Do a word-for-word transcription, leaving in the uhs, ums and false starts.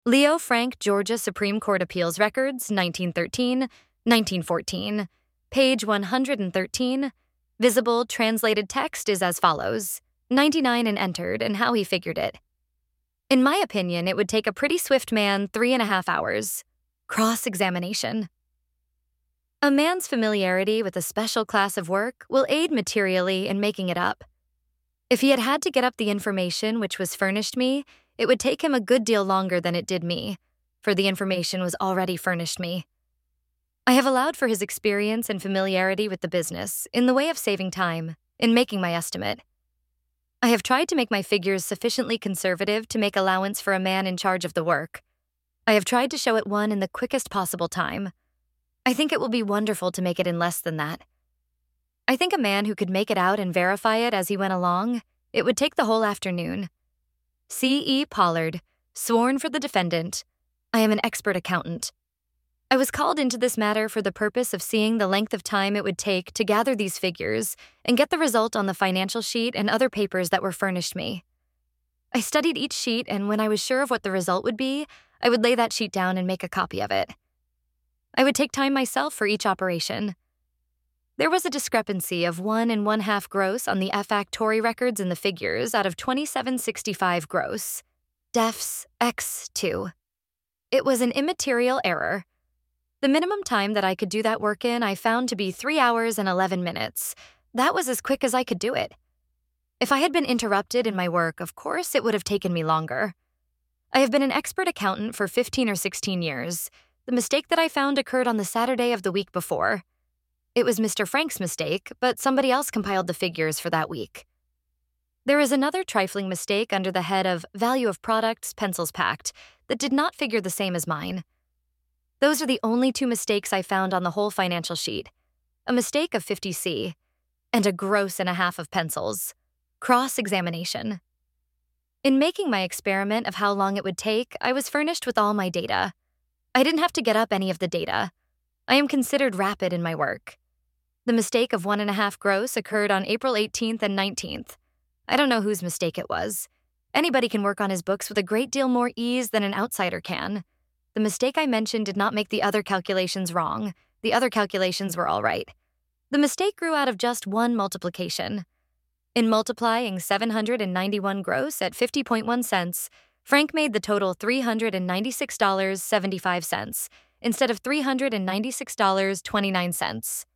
Leo Frank, Georgia Supreme Court Appeals Records, nineteen thirteen, nineteen fourteen. Page one hundred thirteen. Visible translated text is as follows. ninety-nine and entered, and how he figured it. In my opinion, it would take a pretty swift man three and a half hours. Cross-examination. A man's familiarity with a special class of work will aid materially in making it up. If he had had to get up the information which was furnished me, it would take him a good deal longer than it did me, for the information was already furnished me. I have allowed for his experience and familiarity with the business in the way of saving time, in making my estimate. I have tried to make my figures sufficiently conservative to make allowance for a man in charge of the work. I have tried to show it one in the quickest possible time. I think it will be wonderful to make it in less than that. I think a man who could make it out and verify it as he went along, it would take the whole afternoon. C E Pollard, sworn for the defendant. I am an expert accountant. I was called into this matter for the purpose of seeing the length of time it would take to gather these figures and get the result on the financial sheet and other papers that were furnished me. I studied each sheet, and when I was sure of what the result would be, I would lay that sheet down and make a copy of it. I would take time myself for each operation. There was a discrepancy of one and one half gross on the F-Factory records in the figures out of twenty-seven sixty-five gross. Defs X two. It was an immaterial error. The minimum time that I could do that work in I found to be three hours and eleven minutes. That was as quick as I could do it. If I had been interrupted in my work, of course, it would have taken me longer. I have been an expert accountant for fifteen or sixteen years. The mistake that I found occurred on the Saturday of the week before. It was Mister Frank's mistake, but somebody else compiled the figures for that week. There is another trifling mistake under the head of value of products, pencils packed, that did not figure the same as mine. Those are the only two mistakes I found on the whole financial sheet. A mistake of fifty C, and a gross and a half of pencils. Cross-examination. In making my experiment of how long it would take, I was furnished with all my data. I didn't have to get up any of the data. I am considered rapid in my work. The mistake of one and a half gross occurred on April eighteenth and nineteenth. I don't know whose mistake it was. Anybody can work on his books with a great deal more ease than an outsider can. The mistake I mentioned did not make the other calculations wrong. The other calculations were all right. The mistake grew out of just one multiplication. In multiplying seven hundred ninety-one gross at fifty point one cents, Frank made the total three hundred ninety-six dollars and seventy-five cents instead of three hundred ninety-six dollars and twenty-nine cents.